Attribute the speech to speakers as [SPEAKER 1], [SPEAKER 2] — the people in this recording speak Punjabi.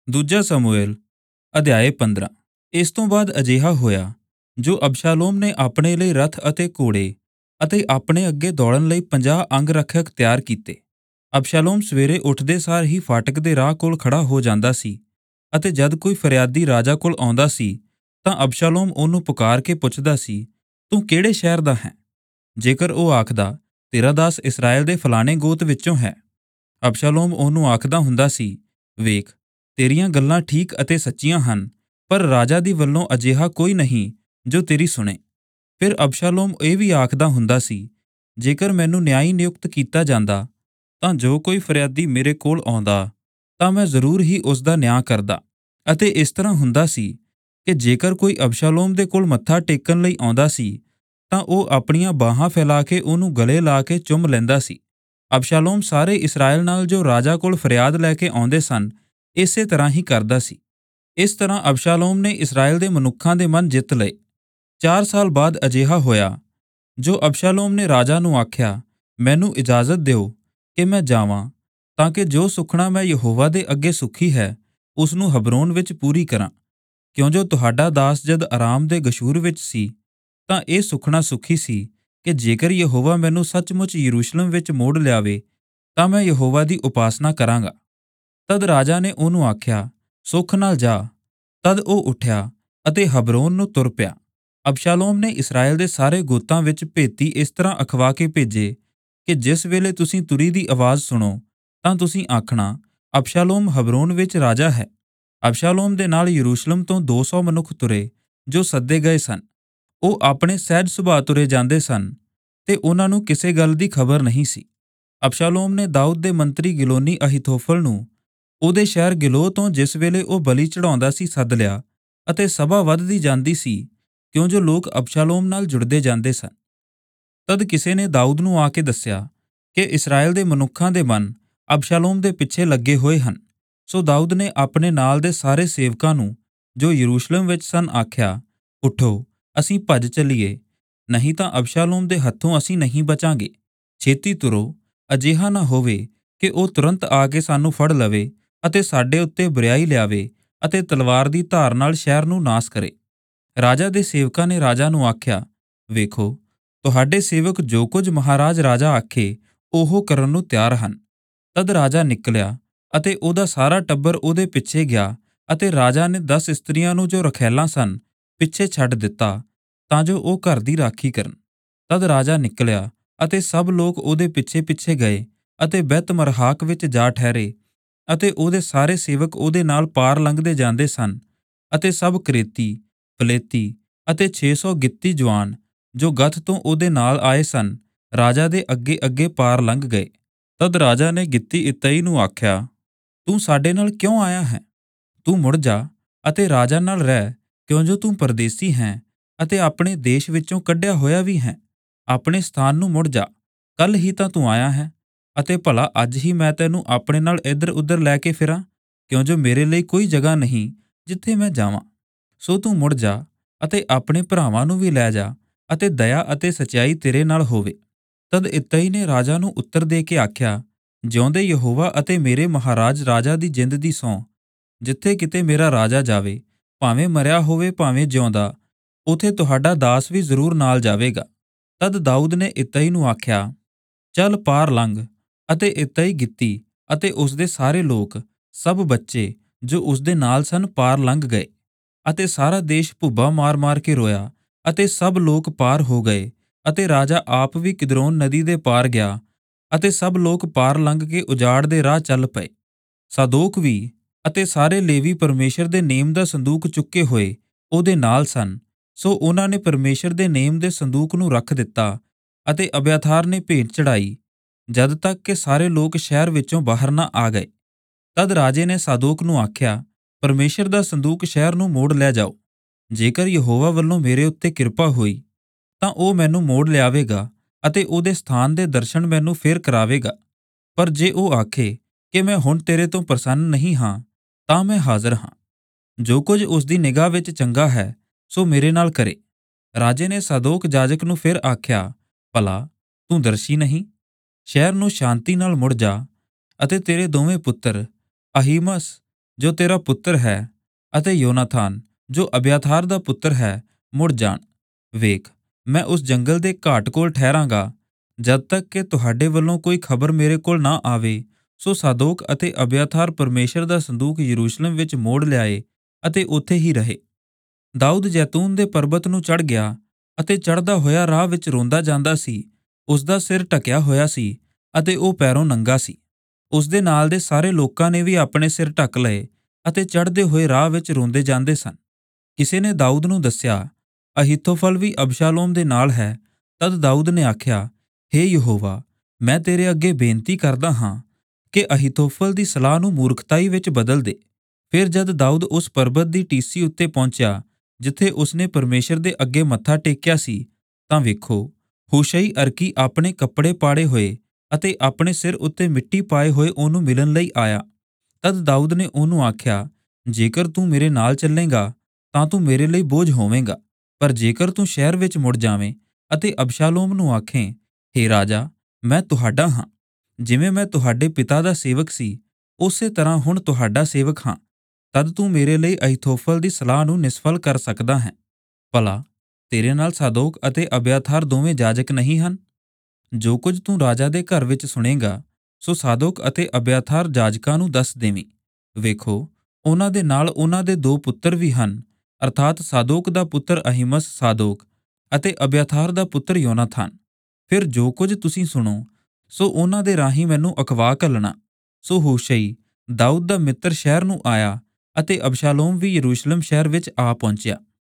[SPEAKER 1] ਦੂਜਾ ਸਮੂਏਲ ਅਧਿਆਇ 15। ਇਸ ਤੋਂ ਬਾਅਦ ਅਜਿਹਾ ਹੋਇਆ, ਜੋ ਅਬਸ਼ਾਲੋਮ ਨੇ ਆਪਣੇ ਲਈ ਰਥ ਅਤੇ ਘੋੜੇ ਅਤੇ ਆਪਣੇ ਅੱਗੇ ਦੌੜਨ ਲਈ 50 ਅੰਗ ਰਖਿਅਕ ਤਿਆਰ ਕੀਤੇ। ਅਬਸ਼ਾਲੋਮ ਸਵੇਰੇ ਉੱਠਦੇ ਸਾਰ ਹੀ ਫਾਟਕ ਦੇ ਰਾਹ ਕੋਲ ਖੜਾ ਹੋ ਜਾਂਦਾ ਸੀ, ਅਤੇ ਜਦ ਕੋਈ ਫਰਿਆਦੀ ਰਾਜਾ ਕੋਲ ਆਉਂਦਾ ਸੀ ਤਾਂ ਅਬਸ਼ਾਲੋਮ ਉਹਨੂੰ ਪੁਕਾਰ ਕੇ ਪੁੱਛਦਾ ਸੀ, ਤੂੰ ਕਿਹੜੇ ਸ਼ਹਿਰ ਦਾ ਹੈ? ਜੇਕਰ ਉਹ ਆਖਦਾ, ਤੇਰਾ ਦਾਸ ਇਸਰਾਏਲ ਦੇ ਫਲਾਣੇ ਗੋਤ ਵਿੱਚੋਂ ਹੈ, ਅਬਸ਼ਾਲੋਮ ਉਹਨੂੰ ਆਖਦਾ ਹੁੰਦਾ ਸੀ, ਵੇਖ, ਤੇਰੀਆਂ ਗੱਲਾਂ ਠੀਕ ਅਤੇ ਸੱਚੀਆਂ ਹਨ, ਪਰ ਰਾਜਾ ਦੀ ਵੱਲੋਂ ਅਜਿਹਾ ਕੋਈ ਨਹੀਂ ਜੋ ਤੇਰੀ ਸੁਣੇ। ਫਿਰ ਅਬਸ਼ਾਲੋਮ ਇਹ ਵੀ ਆਖਦਾ ਹੁੰਦਾ ਸੀ, ਜੇਕਰ ਮੈਨੂੰ ਨਿਆਈ ਨਿਯੁਕਤ ਕੀਤਾ ਜਾਂਦਾ ਤਾਂ ਜੋ ਕੋਈ ਫਰਿਆਦੀ ਮੇਰੇ ਕੋਲ ਆਉਂਦਾ ਤਾਂ ਮੈਂ ਜ਼ਰੂਰ ਹੀ ਉਸ ਦਾ ਨਿਆਂ ਕਰਦਾ। ਅਤੇ ਇਸ ਤਰ੍ਹਾਂ ਹੁੰਦਾ ਸੀ ਕਿ ਜੇਕਰ ਕੋਈ ਅਬਸ਼ਾਲੋਮ ਦੇ ਕੋਲ ਮੱਥਾ ਟੇਕਣ ਲਈ ਆਉਂਦਾ ਸੀ ਤਾਂ ਉਹ ਆਪਣੀਆਂ ਬਾਹਾਂ ਫੈਲਾ ਕੇ ਉਹਨੂੰ ਗਲੇ ਲਾ ਕੇ ਚੁੰਮ ਲੈਂਦਾ ਸੀ। ਅਬਸ਼ਾਲੋਮ ਸਾਰੇ ਇਸਰਾਏਲ ਨਾਲ ਜੋ ਰਾਜਾ ਕੋਲ ਫਰਿਆਦ ਲੈ ਕੇ ਆਉਂਦੇ ਸਨ, ਇਸੇ ਤਰ੍ਹਾਂ ਹੀ ਕਰਦਾ ਸੀ। ਇਸ ਤਰ੍ਹਾਂ ਅਬਸ਼ਾਲੋਮ ਨੇ ਇਸਰਾਏਲ ਦੇ ਮਨੁੱਖਾਂ ਦੇ ਮਨ ਜਿੱਤ ਲਏ। 4 ਸਾਲ ਬਾਅਦ ਅਜਿਹਾ ਹੋਇਆ, ਜੋ ਅਬਸ਼ਾਲੋਮ ਨੇ ਰਾਜਾ ਨੂੰ ਆਖਿਆ, ਮੈਨੂੰ ਇਜਾਜ਼ਤ ਦਿਓ ਕਿ ਮੈਂ ਜਾਵਾਂ, ਤਾਂ ਕਿ ਜੋ ਸੁਖਣਾ ਮੈਂ ਯਹੋਵਾ ਦੇ ਅੱਗੇ ਸੁਖੀ ਹੈ ਉਸ ਨੂੰ ਹਬਰੋਨ ਵਿੱਚ ਪੂਰੀ ਕਰਾਂ। ਕਿਉਂ ਜੋ ਤੁਹਾਡਾ ਦਾਸ ਜਦ ਅਰਾਮ ਦੇ ਗਸ਼ੂਰ ਵਿੱਚ ਸੀ ਤਾਂ ਇਹ ਸੁਖਣਾ ਸੁਖੀ ਸੀ ਕਿ ਜੇਕਰ ਯਹੋਵਾ ਮੈਨੂੰ ਸੱਚਮੁੱਚ ਯਰੂਸ਼ਲਮ ਵਿੱਚ ਮੋੜ ਲਿਆਵੇ ਤਾਂ ਮੈਂ ਯਹੋਵਾ ਦੀ ਉਪਾਸਨਾ ਕਰਾਂਗਾ। ਤਦ ਰਾਜਾ ਨੇ ਉਹਨੂੰ ਆਖਿਆ, ਸੁੱਖ ਨਾਲ ਜਾ। ਤਦ ਉਹ ਉੱਠਿਆ ਅਤੇ ਹਬਰੋਨ ਨੂੰ ਤੁਰ ਪਿਆ। ਅਬਸ਼ਾਲੋਮ ਨੇ ਇਸਰਾਏਲ ਦੇ ਸਾਰੇ ਗੋਤਾਂ ਵਿੱਚ ਭੇਤੀ ਇਸ ਤਰ੍ਹਾਂ ਅਖਵਾ ਕੇ ਭੇਜੇ ਕਿ ਜਿਸ ਵੇਲੇ ਤੁਸੀਂ ਤੁਰੀ ਦੀ ਆਵਾਜ਼ ਸੁਣੋ ਤਾਂ ਤੁਸੀਂ ਆਖਣਾ, ਅਬਸ਼ਾਲੋਮ ਹਬਰੋਨ ਵਿੱਚ ਰਾਜਾ ਹੈ। ਅਬਸ਼ਾਲੋਮ ਦੇ ਨਾਲ ਯਰੂਸ਼ਲਮ ਤੋਂ 200 ਮਨੁੱਖ ਤੁਰੇ ਜੋ ਸੱਦੇ ਗਏ ਸਨ। ਉਹ ਆਪਣੇ ਸਹਿਜ ਸੁਭਾਅ ਤੁਰੇ ਜਾਂਦੇ ਸਨ ਤੇ ਉਹਨਾਂ ਨੂੰ ਕਿਸੇ ਗੱਲ ਦੀ ਖਬਰ ਨਹੀਂ ਸੀ। ਅਬਸ਼ਾਲੋਮ ਨੇ ਦਾਊਦ ਦੇ ਮੰਤਰੀ ਗਿਲੋਨੀ ਅਹੀਤੋਫਲ ਨੂੰ ਉਹਦੇ ਸ਼ਹਿਰ ਗਿਲੋਹ ਤੋਂ ਜਿਸ ਵੇਲੇ ਉਹ ਬਲੀ ਚੜਾਉਂਦਾ ਸੀ ਸੱਦ ਲਿਆ, ਅਤੇ ਸਭਾ ਵੱਧਦੀ ਜਾਂਦੀ ਸੀ ਕਿਉਂ ਜੋ ਲੋਕ ਅਬਸ਼ਾਲੋਮ ਨਾਲ ਜੁੜਦੇ ਜਾਂਦੇ ਸਨ। ਤਦ ਕਿਸੇ ਨੇ ਦਾਊਦ ਨੂੰ ਆ ਕੇ ਦੱਸਿਆ ਕਿ ਇਸਰਾਏਲ ਦੇ ਮਨੁੱਖਾਂ ਦੇ ਮਨ ਅਬਸ਼ਾਲੋਮ ਦੇ ਪਿੱਛੇ ਲੱਗੇ ਹੋਏ ਹਨ। ਸੋ ਦਾਊਦ ਨੇ ਆਪਣੇ ਨਾਲ ਦੇ ਸਾਰੇ ਸੇਵਕਾਂ ਨੂੰ ਜੋ ਯਰੂਸ਼ਲਮ ਵਿੱਚ ਸਨ ਆਖਿਆ, ਉੱਠੋ, ਅਸੀਂ ਭੱਜ ਚੱਲੀਏ, ਨਹੀਂ ਤਾਂ ਅਬਸ਼ਾਲੋਮ ਦੇ ਹੱਥੋਂ ਅਸੀਂ ਨਹੀਂ ਬਚਾਂਗੇ। ਛੇਤੀ ਤੁਰੋ, ਅਜਿਹਾ ਨਾ ਹੋਵੇ ਕਿ ਉਹ ਤੁਰੰਤ ਆ ਕੇ ਸਾਨੂੰ ਫੜ ਲਵੇ ਅਤੇ ਸਾਡੇ ਉੱਤੇ ਬੁਰਿਆਈ ਲਿਆਵੇ ਅਤੇ ਤਲਵਾਰ ਦੀ ਧਾਰ ਨਾਲ ਸ਼ਹਿਰ ਨੂੰ ਨਾਸ ਕਰੇ। ਰਾਜਾ ਦੇ ਸੇਵਕਾਂ ਨੇ ਰਾਜਾ ਨੂੰ ਆਖਿਆ, ਵੇਖੋ, ਤੁਹਾਡੇ ਸੇਵਕ ਜੋ ਕੁਝ ਮਹਾਰਾਜ ਰਾਜਾ ਆਖੇ ਉਹ ਕਰਨ ਨੂੰ ਤਿਆਰ ਹਨ। ਤਦ ਰਾਜਾ ਨਿਕਲਿਆ ਅਤੇ ਉਹਦਾ ਸਾਰਾ ਟੱਬਰ ਉਹਦੇ ਪਿੱਛੇ ਗਿਆ, ਅਤੇ ਰਾਜਾ ਨੇ 10 ਇਸਤਰੀਆਂ ਨੂੰ ਜੋ ਰਖੈਲਾਂ ਸਨ ਪਿੱਛੇ ਛੱਡ ਦਿੱਤਾ ਤਾਂ ਜੋ ਉਹ ਘਰ ਦੀ ਰਾਖੀ ਕਰਨ। ਤਦ ਰਾਜਾ ਨਿਕਲਿਆ ਅਤੇ ਸਭ ਲੋਕ ਉਹਦੇ ਪਿੱਛੇ ਪਿੱਛੇ ਗਏ ਅਤੇ ਬੈਤ ਮਰਹਾਕ ਵਿੱਚ ਜਾ ਠਹਿਰੇ, ਅਤੇ ਉਹਦੇ ਸਾਰੇ ਸੇਵਕ ਉਹਦੇ ਨਾਲ ਪਾਰ ਲੰਘਦੇ ਜਾਂਦੇ ਸਨ। ਅਤੇ ਸਭ ਕਰੇਤੀ, ਪਲੇਤੀ ਅਤੇ 600 ਗਿੱਤੀ ਜਵਾਨ ਜੋ ਗਥ ਤੋਂ ਉਹਦੇ ਨਾਲ ਆਏ ਸਨ, ਰਾਜਾ ਦੇ ਅੱਗੇ ਅੱਗੇ ਪਾਰ ਲੰਘ ਗਏ। ਤਦ ਰਾਜਾ ਨੇ ਗਿੱਤੀ ਇਤਈ ਨੂੰ ਆਖਿਆ, ਤੂੰ ਸਾਡੇ ਨਾਲ ਕਿਉਂ ਆਇਆ ਹੈ? ਤੂੰ ਮੁੜ ਜਾ ਅਤੇ ਰਾਜਾ ਨਾਲ ਰਹਿ, ਕਿਉਂ ਜੋ ਤੂੰ ਪਰਦੇਸੀ ਹੈ ਅਤੇ ਆਪਣੇ ਦੇਸ਼ ਵਿੱਚੋਂ ਕੱਢਿਆ ਹੋਇਆ ਵੀ ਹੈ। ਆਪਣੇ ਸਥਾਨ ਨੂੰ ਮੁੜ ਜਾ। ਕੱਲ ਹੀ ਤਾਂ ਤੂੰ ਆਇਆ ਹੈ, ਅਤੇ ਭਲਾ ਅੱਜ ਹੀ ਮੈਂ ਤੈਨੂੰ ਆਪਣੇ ਨਾਲ ਇੱਧਰ ਉੱਧਰ ਲੈ ਕੇ ਫਿਰਾਂ, ਕਿਉਂ ਜੋ ਮੇਰੇ ਲਈ ਕੋਈ ਜਗ੍ਹਾ ਨਹੀਂ ਜਿੱਥੇ ਮੈਂ ਜਾਵਾਂ। ਸੋ ਤੂੰ ਮੁੜ ਜਾ ਅਤੇ ਆਪਣੇ ਭਰਾਵਾਂ ਨੂੰ ਵੀ ਲੈ ਜਾ, ਅਤੇ ਦਇਆ ਅਤੇ ਸਚਾਈ ਤੇਰੇ ਨਾਲ ਹੋਵੇ। ਤਦ ਇਤਈ ਨੇ ਰਾਜਾ ਨੂੰ ਉੱਤਰ ਦੇ ਕੇ ਆਖਿਆ, ਜਿਉਂਦੇ ਯਹੋਵਾ ਅਤੇ ਮੇਰੇ ਮਹਾਰਾਜ ਰਾਜਾ ਦੀ ਜਿੰਦ ਦੀ ਸਹੁੰ, ਜਿੱਥੇ ਕਿਤੇ ਮੇਰਾ ਰਾਜਾ ਜਾਵੇ, ਭਾਵੇਂ ਮਰਿਆ ਹੋਵੇ ਭਾਵੇਂ ਜਿਉਂਦਾ, ਉਥੇ ਤੁਹਾਡਾ ਦਾਸ ਵੀ ਜ਼ਰੂਰ ਨਾਲ ਜਾਵੇਗਾ। ਤਦ ਦਾਊਦ ਨੇ ਇਤਈ ਨੂੰ ਆਖਿਆ, ਚੱਲ ਪਾਰ ਲੰਘ। ਅਤੇ ਇਤਈ ਗਿੱਤੀ ਅਤੇ ਉਸਦੇ ਸਾਰੇ ਲੋਕ, ਸਭ ਬੱਚੇ ਜੋ ਉਸਦੇ ਨਾਲ ਸਨ, ਪਾਰ ਲੰਘ ਗਏ। ਅਤੇ ਸਾਰਾ ਦੇਸ਼ ਭੁੱਬਾ ਮਾਰ ਮਾਰ ਕੇ ਰੋਇਆ, ਅਤੇ ਸਭ ਲੋਕ ਪਾਰ ਹੋ ਗਏ, ਅਤੇ ਰਾਜਾ ਆਪ ਵੀ ਕਿਦਰੋਨ ਨਦੀ ਦੇ ਪਾਰ ਗਿਆ, ਅਤੇ ਸਭ ਲੋਕ ਪਾਰ ਲੰਘ ਕੇ ਉਜਾੜ ਦੇ ਰਾਹ ਚੱਲ ਪਏ। ਸਾਦੋਕ ਵੀ ਅਤੇ ਸਾਰੇ ਲੇਵੀ ਪਰਮੇਸ਼ਰ ਦੇ ਨੇਮ ਦਾ ਸੰਦੂਕ ਚੁੱਕੇ ਹੋਏ ਉਹਦੇ ਨਾਲ ਸਨ। ਸੋ ਉਹਨਾਂ ਨੇ ਪਰਮੇਸ਼ਰ ਦੇ ਨੇਮ ਦੇ ਸੰਦੂਕ ਨੂੰ ਰੱਖ ਦਿੱਤਾ, ਅਤੇ ਅਬਿਆਥਾਰ ਨੇ ਭੇਂਟ ਚੜਾਈ, ਜਦ ਤੱਕ ਕਿ ਸਾਰੇ ਲੋਕ ਸ਼ਹਿਰ ਵਿੱਚੋਂ ਬਾਹਰ ਨਾ ਆ ਗਏ। ਤਦ ਰਾਜੇ ਨੇ ਸਾਦੋਕ ਨੂੰ ਆਖਿਆ, ਪਰਮੇਸ਼ਰ ਦਾ ਸੰਦੂਕ ਸ਼ਹਿਰ ਨੂੰ ਮੋੜ ਲੈ ਜਾਓ। ਜੇਕਰ ਯਹੋਵਾ ਵੱਲੋਂ ਮੇਰੇ ਉੱਤੇ ਕਿਰਪਾ ਹੋਈ ਤਾਂ ਉਹ ਮੈਨੂੰ ਮੋੜ ਲਿਆਵੇਗਾ ਅਤੇ ਉਹਦੇ ਸਥਾਨ ਦੇ ਦਰਸ਼ਨ ਮੈਨੂੰ ਫੇਰ ਕਰਾਵੇਗਾ। ਪਰ ਜੇ ਉਹ ਆਖੇ ਕਿ ਮੈਂ ਹੁਣ ਤੇਰੇ ਤੋਂ ਪ੍ਰਸੰਨ ਨਹੀਂ ਹਾਂ, ਤਾਂ ਮੈਂ ਹਾਜ਼ਰ ਹਾਂ। ਜੋ ਕੁਝ ਉਸ ਦੀ ਨਿਗਾਹ ਵਿੱਚ ਚੰਗਾ ਹੈ ਸੋ ਮੇਰੇ ਨਾਲ ਕਰੇ। ਰਾਜੇ ਨੇ ਸਾਦੋਕ ਜਾਜਕ ਨੂੰ ਫਿਰ ਆਖਿਆ, ਭਲਾ ਤੂੰ ਦਰਸ਼ੀ ਨਹੀਂ? ਸ਼ਹਿਰ ਨੂੰ ਸ਼ਾਂਤੀ ਨਾਲ ਮੁੜ ਜਾ, ਅਤੇ ਤੇਰੇ ਦੋਵੇਂ ਪੁੱਤਰ ਅਹੀਮਸ ਜੋ ਤੇਰਾ ਪੁੱਤਰ ਹੈ, ਅਤੇ ਯੋਨਾਥਾਨ ਜੋ ਅਬਿਆਥਾਰ ਦਾ ਪੁੱਤਰ ਹੈ, ਮੁੜ ਜਾਣ। ਵੇਖ, ਮੈਂ ਉਸ ਜੰਗਲ ਦੇ ਘਾਟ ਕੋਲ ਠਹਿਰਾਂਗਾ, ਜਦ ਤੱਕ ਕਿ ਤੁਹਾਡੇ ਵੱਲੋਂ ਕੋਈ ਖਬਰ ਮੇਰੇ ਕੋਲ ਨਾ ਆਵੇ। ਸੋ ਸਾਦੋਕ ਅਤੇ ਅਬਿਆਥਾਰ ਪਰਮੇਸ਼ਰ ਦਾ ਸੰਦੂਕ ਯਰੂਸ਼ਲਮ ਵਿੱਚ ਮੋੜ ਲਿਆਏ ਅਤੇ ਉੱਥੇ ਹੀ ਰਹੇ। ਦਾਊਦ ਜੈਤੂਨ ਦੇ ਪਰਬਤ ਨੂੰ ਚੜ੍ਹ ਗਿਆ ਅਤੇ ਚੜ੍ਹਦਾ ਹੋਇਆ ਰਾਹ ਵਿੱਚ ਰੋਂਦਾ ਜਾਂਦਾ ਸੀ। ਉਸ ਦਾ ਸਿਰ ਢਕਿਆ ਹੋਇਆ ਸੀ ਅਤੇ ਉਹ ਪੈਰੋਂ ਨੰਗਾ ਸੀ। ਉਸ ਦੇ ਨਾਲ ਦੇ ਸਾਰੇ ਲੋਕਾਂ ਨੇ ਵੀ ਆਪਣੇ ਸਿਰ ਢੱਕ ਲਏ ਅਤੇ ਚੜ੍ਹਦੇ ਹੋਏ ਰਾਹ ਵਿੱਚ ਰੋਂਦੇ ਜਾਂਦੇ ਸਨ। ਕਿਸੇ ਨੇ ਦਾਊਦ ਨੂੰ ਦੱਸਿਆ, ਅਹੀਤੋਫਲ ਵੀ ਅਬਸ਼ਾਲੋਮ ਦੇ ਨਾਲ ਹੈ। ਤਦ ਦਾਊਦ ਨੇ ਆਖਿਆ, ਹੇ ਯਹੋਵਾ, ਮੈਂ ਤੇਰੇ ਅੱਗੇ ਬੇਨਤੀ ਕਰਦਾ ਹਾਂ ਕਿ ਅਹੀਤੋਫਲ ਦੀ ਸਲਾਹ ਨੂੰ ਮੂਰਖਤਾਈ ਵਿੱਚ ਬਦਲ ਦੇ। ਫਿਰ ਜਦ ਦਾਊਦ ਉਸ ਪਰਬਤ ਦੀ ਟੀਸੀ ਉੱਤੇ ਪਹੁੰਚਿਆ ਜਿੱਥੇ ਉਸਨੇ ਪਰਮੇਸ਼ਰ ਦੇ ਅੱਗੇ ਮੱਥਾ ਟੇਕਿਆ ਸੀ, ਤਾਂ ਵੇਖੋ, ਹੂਸ਼ਈ ਅਰਕੀ ਆਪਣੇ ਕੱਪੜੇ ਪਾੜੇ ਹੋਏ ਅਤੇ ਆਪਣੇ ਸਿਰ ਉੱਤੇ ਮਿੱਟੀ ਪਾਏ ਹੋਏ ਉਹਨੂੰ ਮਿਲਣ ਲਈ ਆਇਆ। ਤਦ ਦਾਊਦ ਨੇ ਉਹਨੂੰ ਆਖਿਆ, ਜੇਕਰ ਤੂੰ ਮੇਰੇ ਨਾਲ ਚੱਲੇਗਾ ਤਾਂ ਤੂੰ ਮੇਰੇ ਲਈ ਬੋਝ ਹੋਵੇਂਗਾ, ਪਰ ਜੇਕਰ ਤੂੰ ਸ਼ਹਿਰ ਵਿੱਚ ਮੁੜ ਜਾਵੇਂ ਅਤੇ ਅਬਸ਼ਾਲੋਮ ਨੂੰ ਆਖੇਂ, ਹੇ ਰਾਜਾ, ਮੈਂ ਤੁਹਾਡਾ ਹਾਂ, ਜਿਵੇਂ ਮੈਂ ਤੁਹਾਡੇ ਪਿਤਾ ਦਾ ਸੇਵਕ ਸੀ, ਉਸੇ ਤਰ੍ਹਾਂ ਹੁਣ ਤੁਹਾਡਾ ਸੇਵਕ ਹਾਂ, ਤਦ ਤੂੰ ਮੇਰੇ ਲਈ ਅਹੀਤੋਫਲ ਦੀ ਸਲਾਹ ਨੂੰ ਨਿਸਫਲ ਕਰ ਸਕਦਾ ਹੈ। ਭਲਾ ਤੇਰੇ ਨਾਲ ਸਾਦੋਕ ਅਤੇ ਅਬਿਆਥਾਰ ਦੋਵੇਂ ਜਾਜਕ ਨਹੀਂ ਹਨ? ਜੋ ਕੁਝ ਤੂੰ ਰਾਜਾ ਦੇ ਘਰ ਵਿੱਚ ਸੁਣੇਗਾ, ਸੋ ਸਾਦੋਕ ਅਤੇ ਅਬਿਆਥਾਰ ਜਾਜਕਾਂ ਨੂੰ ਦੱਸ ਦੇਵੀਂ। ਵੇਖੋ, ਉਹਨਾਂ ਦੇ ਨਾਲ ਉਹਨਾਂ ਦੇ 2 ਪੁੱਤਰ ਵੀ ਹਨ, ਅਰਥਾਤ ਸਾਦੋਕ ਦਾ ਪੁੱਤਰ ਅਹੀਮਸ ਸਾਦੋਕ ਅਤੇ ਅਬਿਆਥਾਰ ਦਾ ਪੁੱਤਰ ਯੋਨਾਥਾਨ। ਫਿਰ ਜੋ ਕੁਝ ਤੁਸੀਂ ਸੁਣੋ, ਸੋ ਉਹਨਾਂ ਦੇ ਰਾਹੀਂ ਮੈਨੂੰ ਅਕਵਾ ਘੱਲਣਾ। ਸੋ ਹੂਸ਼ਈ, ਦਾਊਦ ਦਾ ਮਿੱਤਰ, ਸ਼ਹਿਰ ਨੂੰ ਆਇਆ ਅਤੇ ਅਬਸ਼ਾਲੋਮ ਵੀ ਯਰੂਸ਼ਲਮ ਸ਼ਹਿਰ ਵਿੱਚ ਆ ਪਹੁੰਚਿਆ।